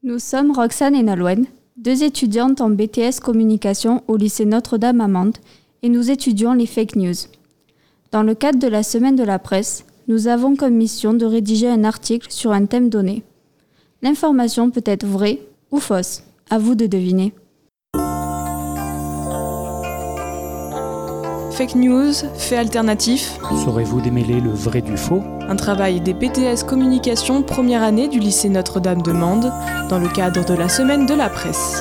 Nous sommes Roxane et Nolwenn, deux étudiantes en BTS Communication au lycée Notre-Dame à Mende, et nous étudions les fake news. Dans le cadre de la semaine de la presse, nous avons comme mission de rédiger un article sur un thème donné. L'information peut être vraie ou fausse, à vous de deviner. Fake news, faits alternatifs. Saurez-vous démêler le vrai du faux ? Un travail des BTS Communication première année du lycée Notre-Dame de Mende dans le cadre de la semaine de la presse.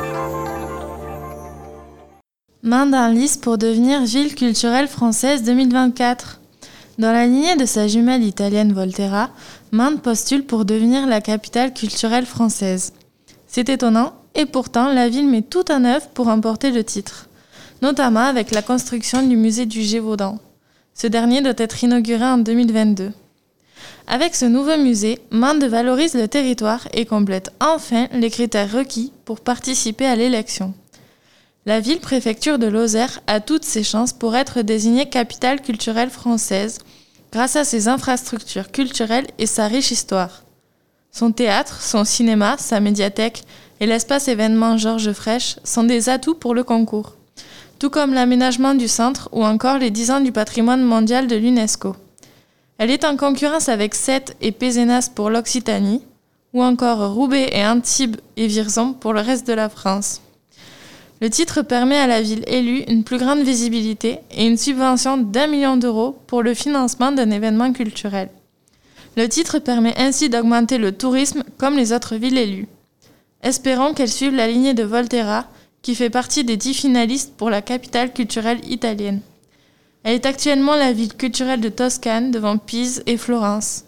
Mende en lice pour devenir ville culturelle française 2024. Dans la lignée de sa jumelle italienne Volterra, Mende postule pour devenir la capitale culturelle française. C'est étonnant, et pourtant la ville met tout en œuvre pour remporter le titre, notamment avec la construction du musée du Gévaudan. Ce dernier doit être inauguré en 2022. Avec ce nouveau musée, Mende valorise le territoire et complète enfin les critères requis pour participer à l'élection. La ville-préfecture de Lozère a toutes ses chances pour être désignée capitale culturelle française grâce à ses infrastructures culturelles et sa riche histoire. Son théâtre, son cinéma, sa médiathèque et l'espace événement Georges Frêche sont des atouts pour le concours, tout comme l'aménagement du centre ou encore les 10 ans du patrimoine mondial de l'UNESCO. Elle est en concurrence avec Sète et Pézenas pour l'Occitanie, ou encore Roubaix et Antibes et Vierzon pour le reste de la France. Le titre permet à la ville élue une plus grande visibilité et une subvention d'1 million d'euros pour le financement d'un événement culturel. Le titre permet ainsi d'augmenter le tourisme comme les autres villes élues. Espérons qu'elle suive la lignée de Volterra, qui fait partie des 10 finalistes pour la capitale culturelle italienne. Elle est actuellement la ville culturelle de Toscane devant Pise et Florence.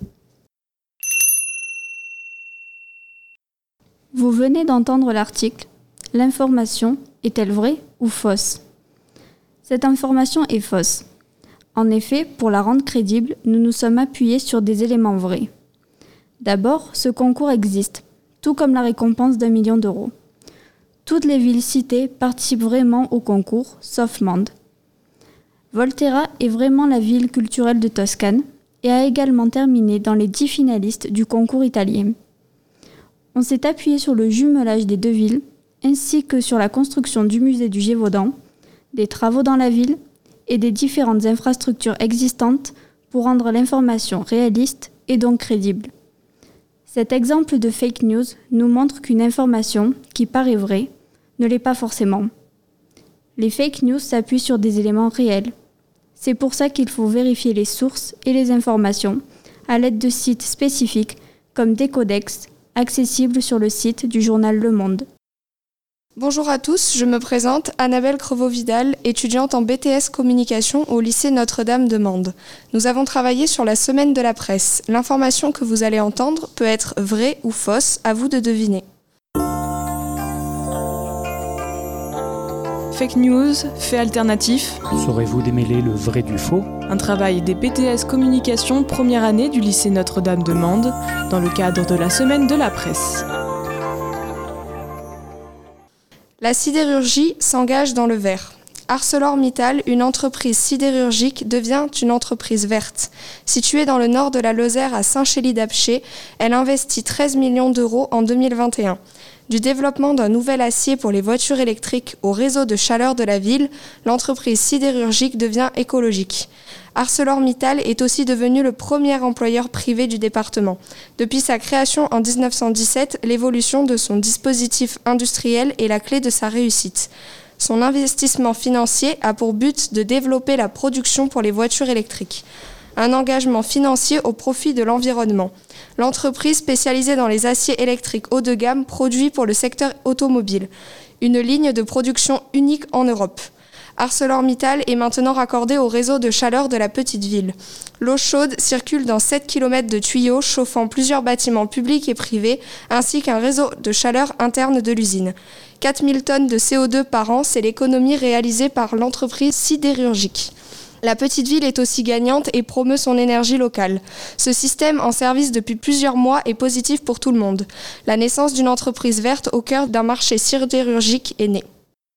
Vous venez d'entendre l'article « L'information est-elle vraie ou fausse ?» Cette information est fausse. En effet, pour la rendre crédible, nous nous sommes appuyés sur des éléments vrais. D'abord, ce concours existe, tout comme la récompense d'1 million d'euros. Toutes les villes citées participent vraiment au concours, sauf Mende. Volterra est vraiment la ville culturelle de Toscane et a également terminé dans les 10 finalistes du concours italien. On s'est appuyé sur le jumelage des deux villes, ainsi que sur la construction du musée du Gévaudan, des travaux dans la ville et des différentes infrastructures existantes pour rendre l'information réaliste et donc crédible. Cet exemple de fake news nous montre qu'une information qui paraît vraie ne l'est pas forcément. Les fake news s'appuient sur des éléments réels. C'est pour ça qu'il faut vérifier les sources et les informations à l'aide de sites spécifiques comme Decodex, accessibles sur le site du journal Le Monde. Bonjour à tous, je me présente Annabelle Crevaux-Vidal, étudiante en BTS Communication au lycée Notre-Dame de Mende. Nous avons travaillé sur la semaine de la presse. L'information que vous allez entendre peut être vraie ou fausse, à vous de deviner. Fake news, faits alternatifs. Saurez-vous démêler le vrai du faux ? Un travail des BTS Communication première année du lycée Notre-Dame de Mende dans le cadre de la semaine de la presse. La sidérurgie s'engage dans le vert. ArcelorMittal, une entreprise sidérurgique, devient une entreprise verte. Située dans le nord de la Lozère à Saint-Chély-d'Apcher, elle investit 13 millions d'euros en 2021. Du développement d'un nouvel acier pour les voitures électriques au réseau de chaleur de la ville, l'entreprise sidérurgique devient écologique. ArcelorMittal est aussi devenu le premier employeur privé du département. Depuis sa création en 1917, l'évolution de son dispositif industriel est la clé de sa réussite. Son investissement financier a pour but de développer la production pour les voitures électriques. Un engagement financier au profit de l'environnement. L'entreprise spécialisée dans les aciers électriques haut de gamme produit pour le secteur automobile. Une ligne de production unique en Europe. ArcelorMittal est maintenant raccordé au réseau de chaleur de la petite ville. L'eau chaude circule dans 7 km de tuyaux chauffant plusieurs bâtiments publics et privés, ainsi qu'un réseau de chaleur interne de l'usine. 4000 tonnes de CO2 par an, c'est l'économie réalisée par l'entreprise sidérurgique. La petite ville est aussi gagnante et promeut son énergie locale. Ce système en service depuis plusieurs mois est positif pour tout le monde. La naissance d'une entreprise verte au cœur d'un marché sidérurgique est née.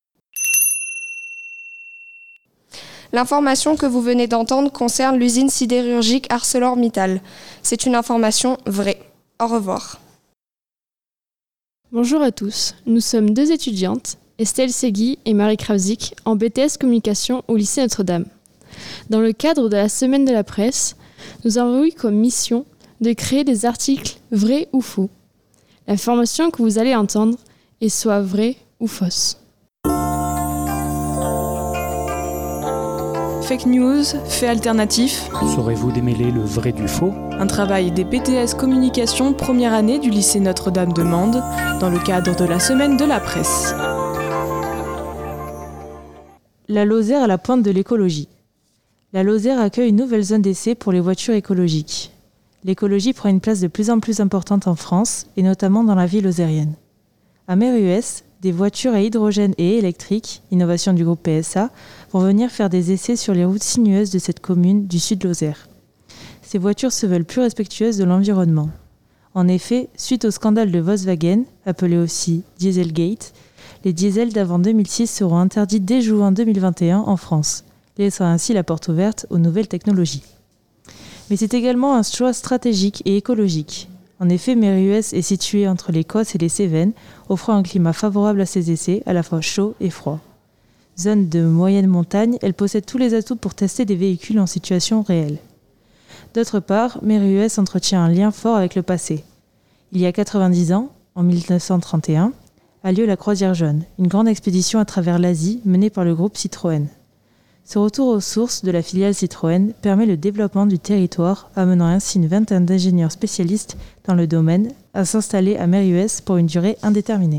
L'information que vous venez d'entendre concerne l'usine sidérurgique ArcelorMittal. C'est une information vraie. Au revoir. Bonjour à tous, nous sommes deux étudiantes, Estelle Segui et Marie Kravzik, en BTS Communication au lycée Notre-Dame. Dans le cadre de la Semaine de la Presse, nous avons eu comme mission de créer des articles vrais ou faux. L'information que vous allez entendre est soit vraie ou fausse. Fake news, faits alternatifs. Saurez-vous démêler le vrai du faux? Un travail des BTS Communication première année du lycée Notre-Dame de Mende dans le cadre de la Semaine de la Presse. La Lozère à la pointe de l'écologie. La Lozère accueille une nouvelle zone d'essai pour les voitures écologiques. L'écologie prend une place de plus en plus importante en France, et notamment dans la vie lozérienne. À Méruès, des voitures à hydrogène et électriques, innovation du groupe PSA, vont venir faire des essais sur les routes sinueuses de cette commune du sud Lozère. Ces voitures se veulent plus respectueuses de l'environnement. En effet, suite au scandale de Volkswagen, appelé aussi Dieselgate, les diesels d'avant 2006 seront interdits dès juin 2021 en France, laissant ainsi la porte ouverte aux nouvelles technologies. Mais c'est également un choix stratégique et écologique. En effet, Méruès est située entre les Causses et les Cévennes, offrant un climat favorable à ces essais, à la fois chaud et froid. Zone de moyenne montagne, elle possède tous les atouts pour tester des véhicules en situation réelle. D'autre part, Méruès entretient un lien fort avec le passé. Il y a 90 ans, en 1931, a lieu la Croisière jaune, une grande expédition à travers l'Asie menée par le groupe Citroën. Ce retour aux sources de la filiale Citroën permet le développement du territoire, amenant ainsi une vingtaine d'ingénieurs spécialistes dans le domaine à s'installer à Méruès pour une durée indéterminée.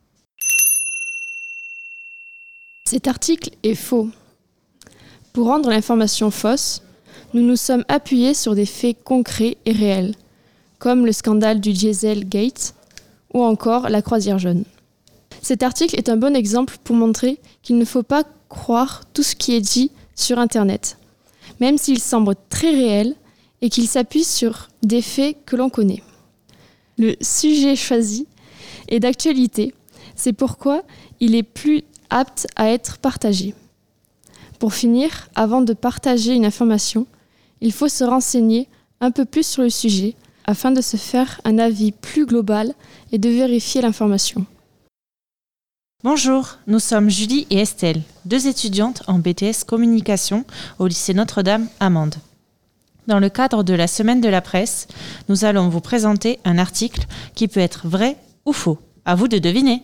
Cet article est faux. Pour rendre l'information fausse, nous nous sommes appuyés sur des faits concrets et réels, comme le scandale du Dieselgate ou encore la Croisière jaune. Cet article est un bon exemple pour montrer qu'il ne faut pas croire tout ce qui est dit sur Internet, même s'il semble très réel et qu'il s'appuie sur des faits que l'on connaît. Le sujet choisi est d'actualité, c'est pourquoi il est plus apte à être partagé. Pour finir, avant de partager une information, il faut se renseigner un peu plus sur le sujet afin de se faire un avis plus global et de vérifier l'information. Bonjour, nous sommes Julie et Estelle, deux étudiantes en BTS Communication au lycée Notre-Dame à Mende. Dans le cadre de la Semaine de la Presse, nous allons vous présenter un article qui peut être vrai ou faux. À vous de deviner.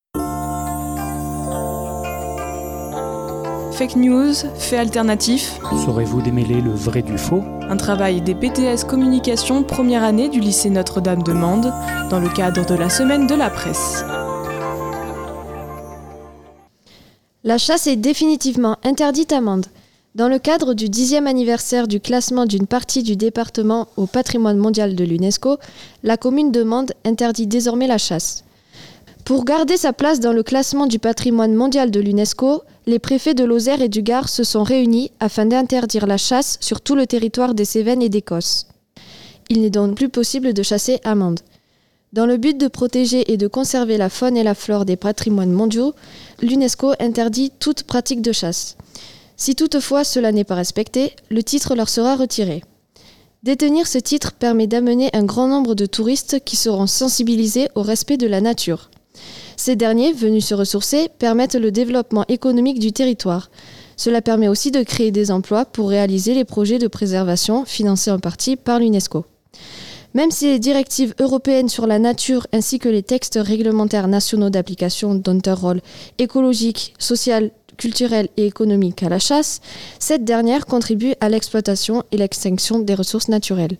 Fake news, faits alternatifs. Saurez-vous démêler le vrai du faux? Un travail des BTS Communication première année du lycée Notre-Dame de Mende dans le cadre de la Semaine de la Presse. La chasse est définitivement interdite à Mende. Dans le cadre du 10e anniversaire du classement d'une partie du département au patrimoine mondial de l'UNESCO, la commune de Mende interdit désormais la chasse. Pour garder sa place dans le classement du patrimoine mondial de l'UNESCO, les préfets de Lozère et du Gard se sont réunis afin d'interdire la chasse sur tout le territoire des Cévennes et des Causses. Il n'est donc plus possible de chasser à Mende. Dans le but de protéger et de conserver la faune et la flore des patrimoines mondiaux, l'UNESCO interdit toute pratique de chasse. Si toutefois cela n'est pas respecté, le titre leur sera retiré. Détenir ce titre permet d'amener un grand nombre de touristes qui seront sensibilisés au respect de la nature. Ces derniers, venus se ressourcer, permettent le développement économique du territoire. Cela permet aussi de créer des emplois pour réaliser les projets de préservation financés en partie par l'UNESCO. Même si les directives européennes sur la nature ainsi que les textes réglementaires nationaux d'application donnent un rôle écologique, social, culturel et économique à la chasse, cette dernière contribue à l'exploitation et l'extinction des ressources naturelles.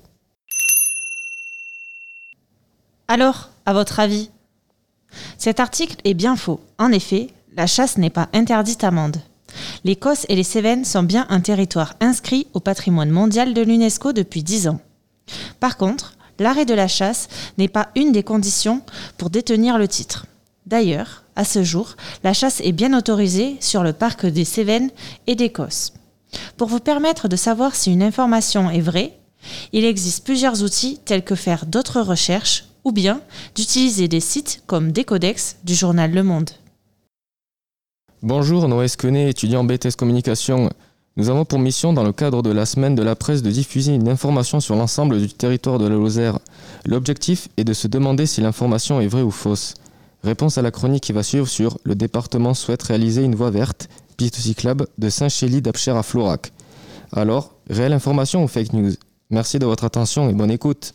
Alors, à votre avis? Cet article est bien faux. En effet, la chasse n'est pas interdite à Mende. Les Causses et les Cévennes sont bien un territoire inscrit au patrimoine mondial de l'UNESCO depuis 10 ans. Par contre, l'arrêt de la chasse n'est pas une des conditions pour détenir le titre. D'ailleurs, à ce jour, la chasse est bien autorisée sur le parc des Cévennes et des Causses. Pour vous permettre de savoir si une information est vraie, il existe plusieurs outils tels que faire d'autres recherches ou bien d'utiliser des sites comme Décodex du journal Le Monde. Bonjour, Noé Esquenet, étudiant en BTS Communication. Nous avons pour mission, dans le cadre de la Semaine de la Presse, de diffuser une information sur l'ensemble du territoire de la Lozère. L'objectif est de se demander si l'information est vraie ou fausse. Réponse à la chronique qui va suivre sur « Le département souhaite réaliser une voie verte, piste cyclable de Saint-Chély-d'Apcher à Florac ». Alors, réelle information ou fake news? Merci de votre attention et bonne écoute.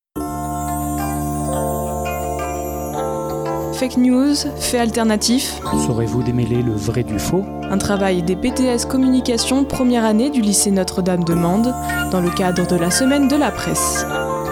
Fake news, fait alternatif. Saurez-vous démêler le vrai du faux? Un travail des BTS Communication première année du lycée Notre-Dame de Mende dans le cadre de la semaine de la presse.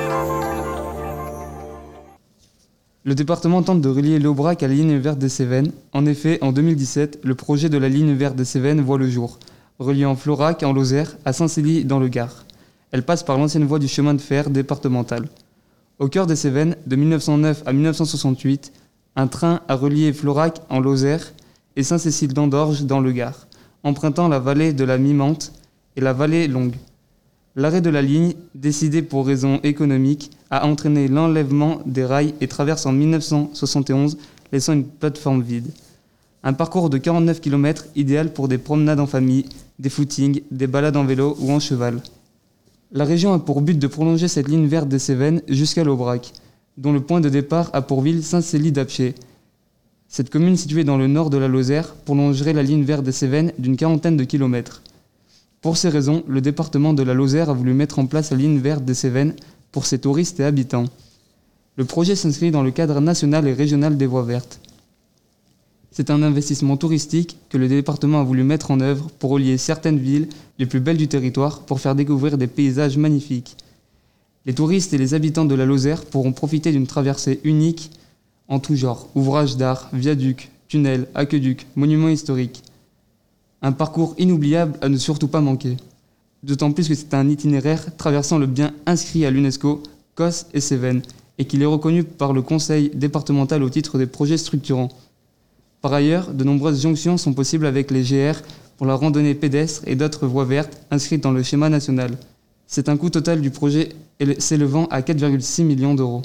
Le département tente de relier l'Aubrac à la ligne verte des Cévennes. En effet, en 2017, le projet de la ligne verte des Cévennes voit le jour, reliant Florac en Lozère à Saint-Cély dans le Gard. Elle passe par l'ancienne voie du chemin de fer départemental. Au cœur des Cévennes, de 1909 à 1968, un train a relié Florac en Lozère et Saint-Cécile d'Andorge dans le Gard, empruntant la vallée de la Mimante et la vallée Longue. L'arrêt de la ligne, décidé pour raisons économiques, a entraîné l'enlèvement des rails et traverse en 1971, laissant une plateforme vide. Un parcours de 49 km idéal pour des promenades en famille, des footings, des balades en vélo ou en cheval. La région a pour but de prolonger cette ligne verte des Cévennes jusqu'à l'Aubrac, dont le point de départ a pour ville Saint-Cély-d'Apcher. Cette commune située dans le nord de la Lozère prolongerait la ligne verte des Cévennes d'une quarantaine de kilomètres. Pour ces raisons, le département de la Lozère a voulu mettre en place la ligne verte des Cévennes pour ses touristes et habitants. Le projet s'inscrit dans le cadre national et régional des voies vertes. C'est un investissement touristique que le département a voulu mettre en œuvre pour relier certaines villes les plus belles du territoire pour faire découvrir des paysages magnifiques. Les touristes et les habitants de la Lozère pourront profiter d'une traversée unique en tout genre, ouvrages d'art, viaducs, tunnels, aqueducs, monuments historiques. Un parcours inoubliable à ne surtout pas manquer. D'autant plus que c'est un itinéraire traversant le bien inscrit à l'UNESCO, Causse et Cévennes, et qu'il est reconnu par le conseil départemental au titre des projets structurants. Par ailleurs, de nombreuses jonctions sont possibles avec les GR pour la randonnée pédestre et d'autres voies vertes inscrites dans le schéma national. C'est un coût total du projet s'élevant à 4,6 millions d'euros.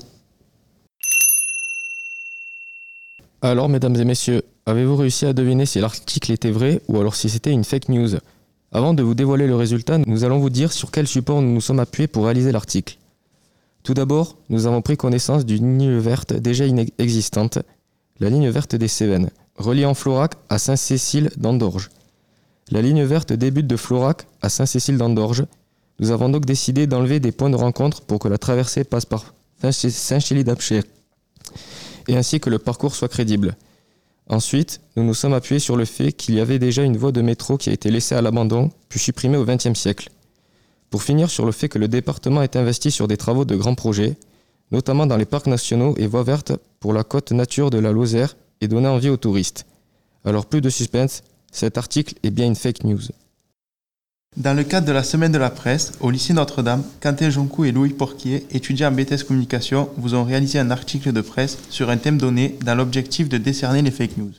Alors, mesdames et messieurs, avez-vous réussi à deviner si l'article était vrai ou alors si c'était une fake news? Avant de vous dévoiler le résultat, nous allons vous dire sur quel support nous nous sommes appuyés pour réaliser l'article. Tout d'abord, nous avons pris connaissance d'une ligne verte déjà existante, la ligne verte des Cévennes, reliant Florac à Saint-Cécile d'Andorge. La ligne verte débute de Florac à Saint-Cécile d'Andorge. Nous avons donc décidé d'enlever des points de rencontre pour que la traversée passe par Saint-Chély-d'Apcher et ainsi que le parcours soit crédible. Ensuite, nous nous sommes appuyés sur le fait qu'il y avait déjà une voie de métro qui a été laissée à l'abandon, puis supprimée au XXe siècle. Pour finir sur le fait que le département est investi sur des travaux de grands projets, notamment dans les parcs nationaux et voies vertes pour la côte nature de la Lozère et donner envie aux touristes. Alors plus de suspense, cet article est bien une fake news. Dans le cadre de la semaine de la presse, au lycée Notre-Dame, Quentin Joncou et Louis Porquier, étudiants en BTS Communication, vous ont réalisé un article de presse sur un thème donné dans l'objectif de décerner les fake news.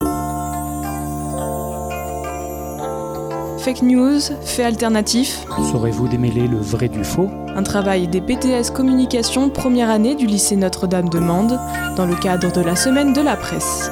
Fake news, fait alternatif. Saurez-vous démêler le vrai du faux? Un travail des BTS Communication première année du lycée Notre-Dame de Mende dans le cadre de la semaine de la presse.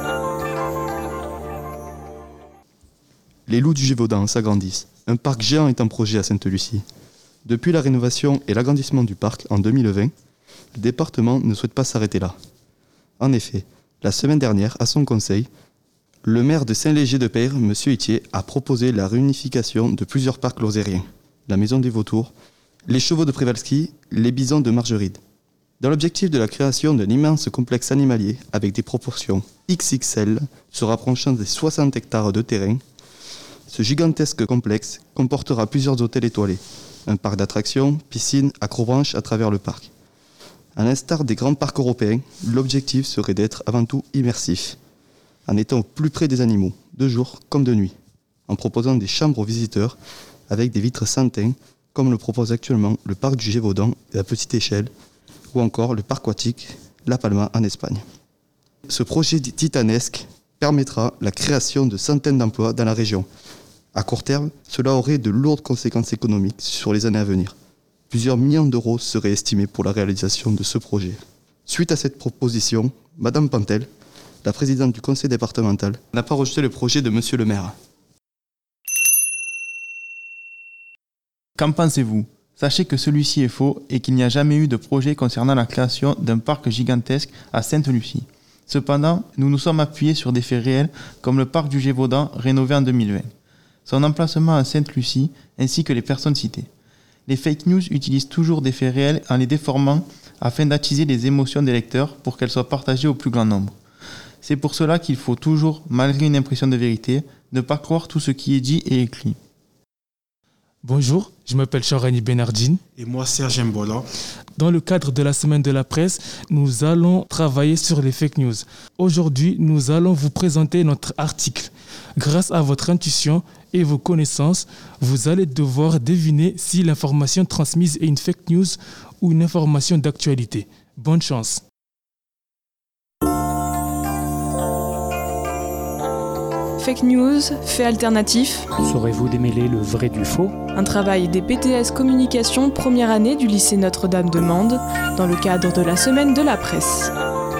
Les loups du Gévaudan s'agrandissent. Un parc géant est en projet à Sainte-Lucie. Depuis la rénovation et l'agrandissement du parc en 2020, le département ne souhaite pas s'arrêter là. En effet, la semaine dernière, à son conseil, le maire de Saint-Léger-de-Peyre, M. Itier, a proposé la réunification de plusieurs parcs lozériens, la Maison des Vautours, les Chevaux de Prévalski, les Bisons de Margeride. Dans l'objectif de la création d'un immense complexe animalier avec des proportions XXL se rapprochant des 60 hectares de terrain, ce gigantesque complexe comportera plusieurs hôtels étoilés, un parc d'attractions, piscines, acrobranches à travers le parc. À l'instar des grands parcs européens, l'objectif serait d'être avant tout immersif, en étant au plus près des animaux, de jour comme de nuit, en proposant des chambres aux visiteurs avec des vitres sans teint, comme le propose actuellement le parc du Gévaudan à petite échelle, ou encore le parc aquatique La Palma en Espagne. Ce projet titanesque permettra la création de centaines d'emplois dans la région. À court terme, cela aurait de lourdes conséquences économiques sur les années à venir. Plusieurs millions d'euros seraient estimés pour la réalisation de ce projet. Suite à cette proposition, Madame Pantel, la présidente du conseil départemental, n'a pas rejeté le projet de Monsieur le maire. Qu'en pensez-vous? Sachez que celui-ci est faux et qu'il n'y a jamais eu de projet concernant la création d'un parc gigantesque à Sainte-Lucie. Cependant, nous nous sommes appuyés sur des faits réels comme le parc du Gévaudan rénové en 2020, son emplacement à Sainte-Lucie ainsi que les personnes citées. Les fake news utilisent toujours des faits réels en les déformant afin d'attiser les émotions des lecteurs pour qu'elles soient partagées au plus grand nombre. C'est pour cela qu'il faut toujours, malgré une impression de vérité, ne pas croire tout ce qui est dit et écrit. Bonjour, je m'appelle Charani Benardine. Et moi, Serge Mbola. Dans le cadre de la semaine de la presse, nous allons travailler sur les fake news. Aujourd'hui, nous allons vous présenter notre article. Grâce à votre intuition et vos connaissances, vous allez devoir deviner si l'information transmise est une fake news ou une information d'actualité. Bonne chance. Fake news, fait alternatif. Saurez-vous démêler le vrai du faux? Un travail des BTS Communication première année du lycée Notre-Dame de Mende dans le cadre de la semaine de la presse.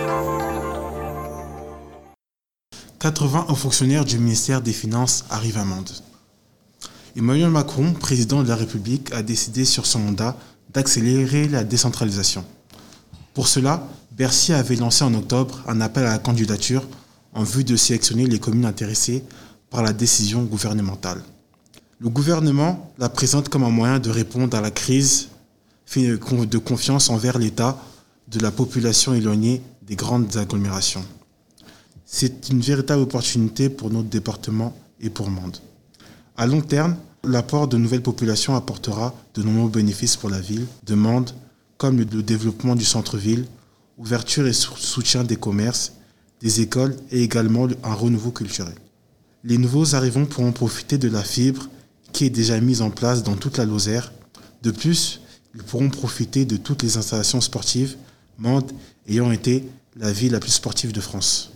80 hauts fonctionnaires du ministère des Finances arrivent à Mende. Emmanuel Macron, président de la République, a décidé sur son mandat d'accélérer la décentralisation. Pour cela, Bercy avait lancé en octobre un appel à la candidature en vue de sélectionner les communes intéressées par la décision gouvernementale. Le gouvernement la présente comme un moyen de répondre à la crise de confiance envers l'État de la population éloignée des grandes agglomérations. C'est une véritable opportunité pour notre département et pour Mende. À long terme, l'apport de nouvelles populations apportera de nombreux bénéfices pour la ville de Mende, comme le développement du centre-ville, ouverture et soutien des commerces, des écoles et également un renouveau culturel. Les nouveaux arrivants pourront profiter de la fibre qui est déjà mise en place dans toute la Lozère. De plus, ils pourront profiter de toutes les installations sportives, Mende ayant été la ville la plus sportive de France.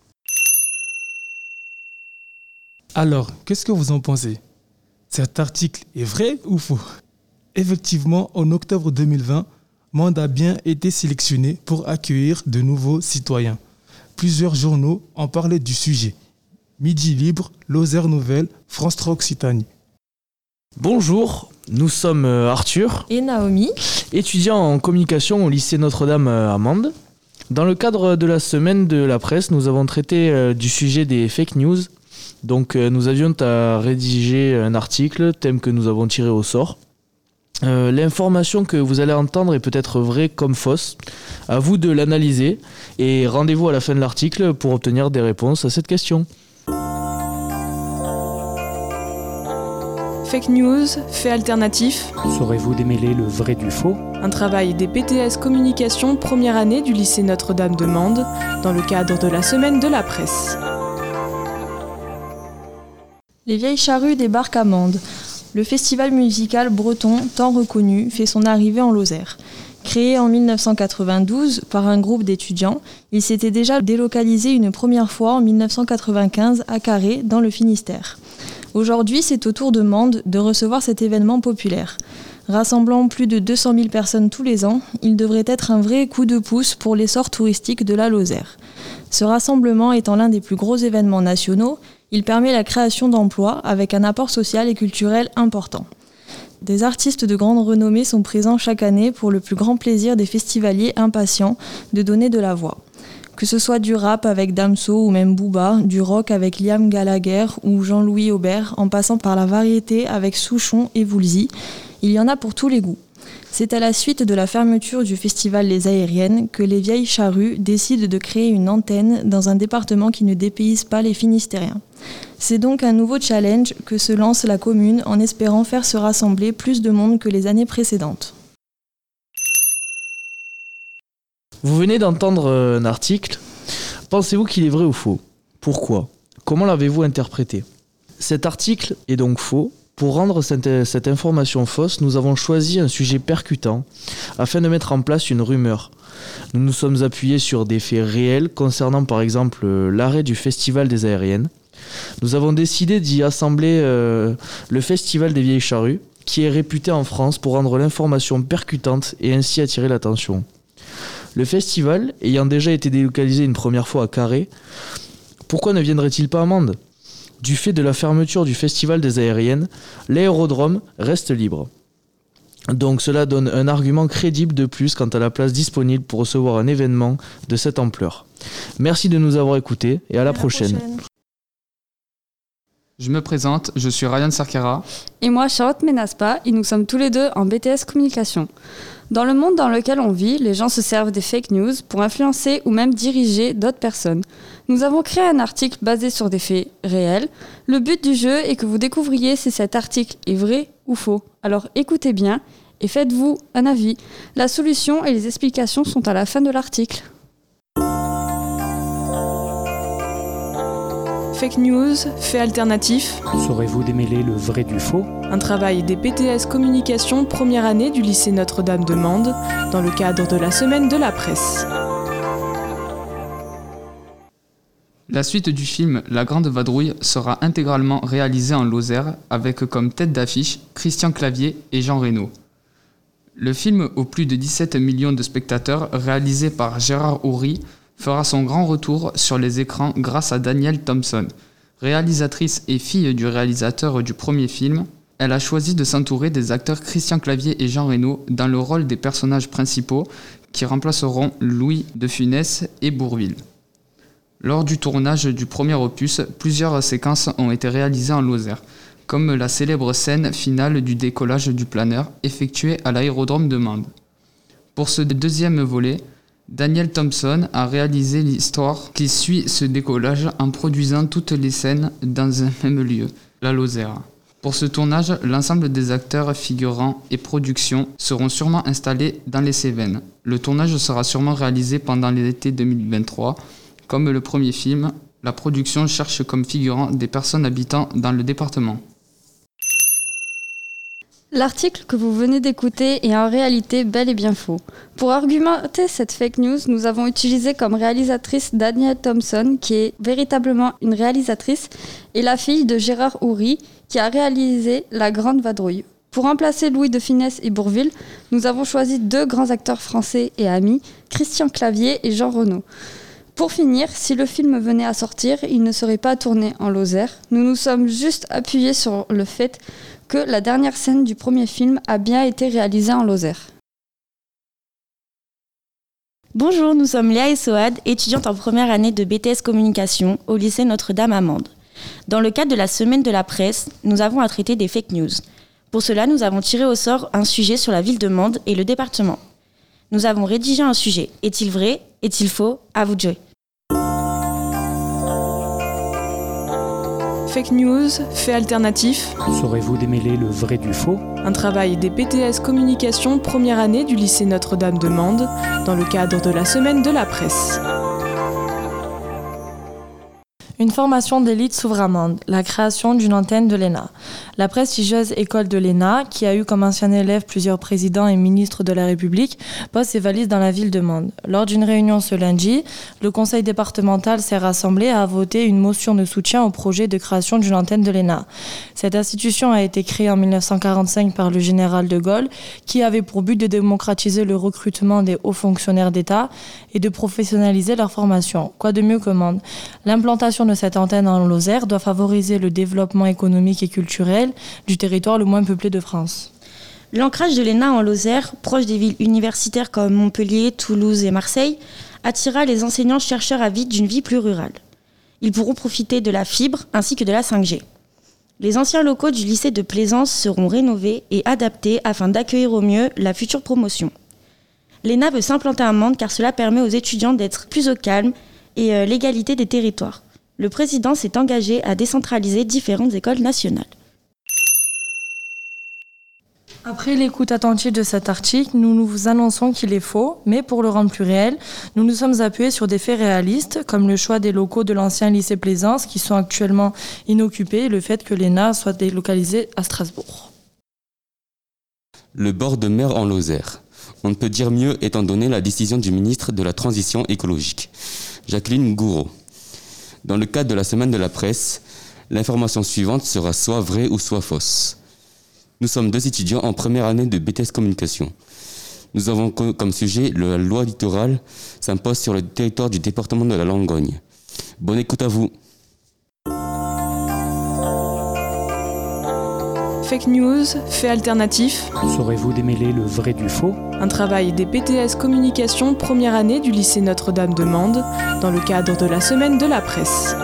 Alors, qu'est-ce que vous en pensez? Cet article est vrai ou faux? Effectivement, en octobre 2020, Mende a bien été sélectionné pour accueillir de nouveaux citoyens. Plusieurs journaux ont parlé du sujet. Midi Libre, Lozère Nouvelle, France 3 Occitanie. Bonjour, nous sommes Arthur et Naomi, étudiants en communication au lycée Notre-Dame à Mende. Dans le cadre de la semaine de la presse, nous avons traité du sujet des fake news. Donc nous avions à rédiger un article, thème que nous avons tiré au sort. L'information que vous allez entendre est peut-être vraie comme fausse. À vous de l'analyser et rendez-vous à la fin de l'article pour obtenir des réponses à cette question. Fake news, fait alternatif. Saurez-vous démêler le vrai du faux? Un travail des BTS Communication première année du lycée Notre-Dame de Mende dans le cadre de la semaine de la presse. Les Vieilles Charrues débarquent à Mende. Le festival musical breton, tant reconnu, fait son arrivée en Lozère. Créé en 1992 par un groupe d'étudiants, il s'était déjà délocalisé une première fois en 1995 à Carré, dans le Finistère. Aujourd'hui, c'est au tour de Mende de recevoir cet événement populaire. Rassemblant plus de 200 000 personnes tous les ans, il devrait être un vrai coup de pouce pour l'essor touristique de la Lozère. Ce rassemblement étant l'un des plus gros événements nationaux, il permet la création d'emplois avec un apport social et culturel important. Des artistes de grande renommée sont présents chaque année pour le plus grand plaisir des festivaliers impatients de donner de la voix. Que ce soit du rap avec Damso ou même Booba, du rock avec Liam Gallagher ou Jean-Louis Aubert, en passant par la variété avec Souchon et Woolsey, il y en a pour tous les goûts. C'est à la suite de la fermeture du festival Les Aériennes que les Vieilles Charrues décident de créer une antenne dans un département qui ne dépayse pas les Finistériens. C'est donc un nouveau challenge que se lance la commune en espérant faire se rassembler plus de monde que les années précédentes. Vous venez d'entendre un article. Pensez-vous qu'il est vrai ou faux? Pourquoi? Comment l'avez-vous interprété? Cet article est donc faux. Pour rendre cette information fausse, nous avons choisi un sujet percutant afin de mettre en place une rumeur. Nous nous sommes appuyés sur des faits réels concernant par exemple l'arrêt du Festival des Aériennes. Nous avons décidé d'y assembler le Festival des Vieilles Charrues, qui est réputé en France pour rendre l'information percutante et ainsi attirer l'attention. Le festival, ayant déjà été délocalisé une première fois à Carré, pourquoi ne viendrait-il pas à Mende ? Du fait de la fermeture du Festival des Aériennes, l'aérodrome reste libre. Donc cela donne un argument crédible de plus quant à la place disponible pour recevoir un événement de cette ampleur. Merci de nous avoir écoutés et à la prochaine. Je me présente, je suis Ryan Sarkera. Et moi, Charlotte Ménaspa, et nous sommes tous les deux en BTS Communication. Dans le monde dans lequel on vit, les gens se servent des fake news pour influencer ou même diriger d'autres personnes. Nous avons créé un article basé sur des faits réels. Le but du jeu est que vous découvriez si cet article est vrai ou faux. Alors écoutez bien et faites-vous un avis. La solution et les explications sont à la fin de l'article. Fake news, faits alternatifs. Saurez-vous démêler le vrai du faux? Un travail des BTS Communication première année du lycée Notre-Dame de Mende dans le cadre de la semaine de la presse. La suite du film La Grande Vadrouille sera intégralement réalisée en Lozère avec comme tête d'affiche Christian Clavier et Jean Reno. Le film aux plus de 17 millions de spectateurs réalisé par Gérard Houry fera son grand retour sur les écrans grâce à Danielle Thompson. Réalisatrice et fille du réalisateur du premier film, elle a choisi de s'entourer des acteurs Christian Clavier et Jean Reno dans le rôle des personnages principaux qui remplaceront Louis de Funès et Bourvil. Lors du tournage du premier opus, plusieurs séquences ont été réalisées en Lozère, comme la célèbre scène finale du décollage du planeur effectué à l'aérodrome de Mende. Pour ce deuxième volet, Danielle Thompson a réalisé l'histoire qui suit ce décollage en produisant toutes les scènes dans un même lieu, la Lozère. Pour ce tournage, l'ensemble des acteurs, figurants et productions seront sûrement installés dans les Cévennes. Le tournage sera sûrement réalisé pendant l'été 2023. Comme le premier film, la production cherche comme figurants des personnes habitant dans le département. L'article que vous venez d'écouter est en réalité bel et bien faux. Pour argumenter cette fake news, nous avons utilisé comme réalisatrice Danielle Thompson, qui est véritablement une réalisatrice, et la fille de Gérard Houry, qui a réalisé La Grande Vadrouille. Pour remplacer Louis de Funès et Bourvil, nous avons choisi deux grands acteurs français et amis, Christian Clavier et Jean Reno. Pour finir, si le film venait à sortir, il ne serait pas tourné en Lozère. Nous nous sommes juste appuyés sur le fait que la dernière scène du premier film a bien été réalisée en Lozère. Bonjour, nous sommes Léa et Soad, étudiantes en première année de BTS Communication au lycée Notre-Dame à Mende. Dans le cadre de la semaine de la presse, nous avons à traiter des fake news. Pour cela, nous avons tiré au sort un sujet sur la ville de Mende et le département. Nous avons rédigé un sujet. Est-il vrai? Est-il faux? À vous de jouer. Fake news, faits alternatifs. Saurez-vous démêler le vrai du faux? Un travail des BTS Communication première année du lycée Notre-Dame de Mende dans le cadre de la semaine de la presse. Une formation d'élite s'ouvre à Mende, la création d'une antenne de l'ENA. La prestigieuse école de l'ENA, qui a eu comme ancien élève plusieurs présidents et ministres de la République, pose ses valises dans la ville de Mende. Lors d'une réunion ce lundi, le conseil départemental s'est rassemblé à voter une motion de soutien au projet de création d'une antenne de l'ENA. Cette institution a été créée en 1945 par le général de Gaulle, qui avait pour but de démocratiser le recrutement des hauts fonctionnaires d'État et de professionnaliser leur formation. Quoi de mieux que Mende? L'implantation de cette antenne en Lozère doit favoriser le développement économique et culturel du territoire le moins peuplé de France. L'ancrage de l'ENA en Lozère, proche des villes universitaires comme Montpellier, Toulouse et Marseille, attira les enseignants-chercheurs avides d'une vie plus rurale. Ils pourront profiter de la fibre ainsi que de la 5G. Les anciens locaux du lycée de Plaisance seront rénovés et adaptés afin d'accueillir au mieux la future promotion. L'ENA veut s'implanter à Mende car cela permet aux étudiants d'être plus au calme et l'égalité des territoires. Le président s'est engagé à décentraliser différentes écoles nationales. Après l'écoute attentive de cet article, nous vous annonçons qu'il est faux, mais pour le rendre plus réel, nous nous sommes appuyés sur des faits réalistes, comme le choix des locaux de l'ancien lycée Plaisance, qui sont actuellement inoccupés, et le fait que l'ENA soit délocalisée à Strasbourg. Le bord de mer en Lozère. On ne peut dire mieux étant donné la décision du ministre de la Transition écologique, Jacqueline Gouraud. Dans le cadre de la semaine de la presse, l'information suivante sera soit vraie ou soit fausse. Nous sommes deux étudiants en première année de BTS Communication. Nous avons comme sujet la loi littorale s'impose sur le territoire du département de la Langogne. Bonne écoute à vous. Fake news, faits alternatifs. Saurez-vous démêler le vrai du faux? Un travail des BTS Communication première année du lycée Notre-Dame de Mende dans le cadre de la semaine de la presse.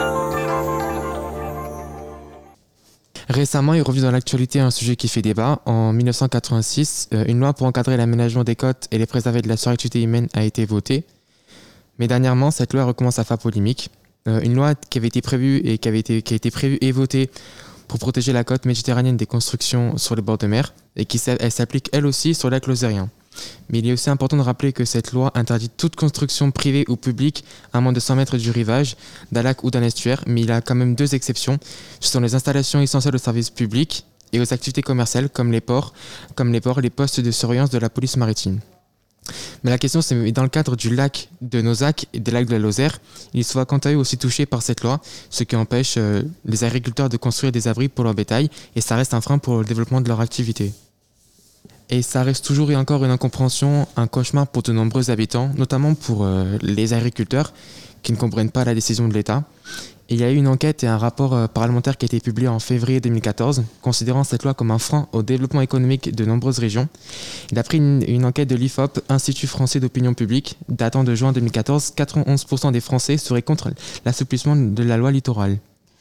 Récemment est revenu dans l'actualité un sujet qui fait débat. En 1986, une loi pour encadrer l'aménagement des côtes et les préserver de la suractivité humaine a été votée. Mais dernièrement, cette loi recommence à faire polémique. Une loi qui avait été prévue et qui a été prévue et votée pour protéger la côte méditerranéenne des constructions sur les bords de mer et elle s'applique elle aussi sur le lac lozérien. Mais il est aussi important de rappeler que cette loi interdit toute construction privée ou publique à moins de 100 mètres du rivage, d'un lac ou d'un estuaire, mais il a quand même deux exceptions. Ce sont les installations essentielles aux services publics et aux activités commerciales comme les ports, les postes de surveillance de la police maritime. Mais la question c'est, dans le cadre du lac de Nozac et des lacs de la Lozère, ils soient quant à eux aussi touchés par cette loi, ce qui empêche les agriculteurs de construire des abris pour leur bétail et ça reste un frein pour le développement de leur activité. Et ça reste toujours et encore une incompréhension, un cauchemar pour de nombreux habitants, notamment pour les agriculteurs qui ne comprennent pas la décision de l'État. Et il y a eu une enquête et un rapport parlementaire qui a été publié en février 2014, considérant cette loi comme un frein au développement économique de nombreuses régions. D'après une enquête de l'IFOP, Institut français d'opinion publique, datant de juin 2014, 91% des Français seraient contre l'assouplissement de la loi littorale.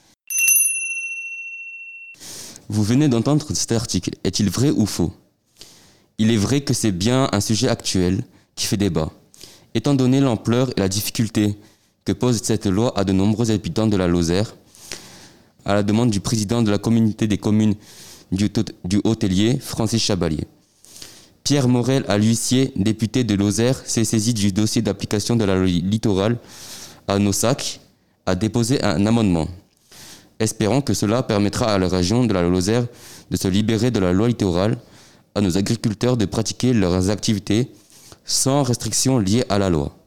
Vous venez d'entendre cet article. Est-il vrai ou faux? Il est vrai que c'est bien un sujet actuel qui fait débat. Étant donné l'ampleur et la difficulté que pose cette loi à de nombreux habitants de la Lozère, à la demande du président de la communauté des communes du Hôtelier, Francis Chabalier. Pierre Morel à l'huissier, député de Lozère, s'est saisi du dossier d'application de la loi littorale à Nozac, a déposé un amendement. Espérons que cela permettra à la région de la Lozère de se libérer de la loi littorale, à nos agriculteurs de pratiquer leurs activités sans restrictions liées à la loi.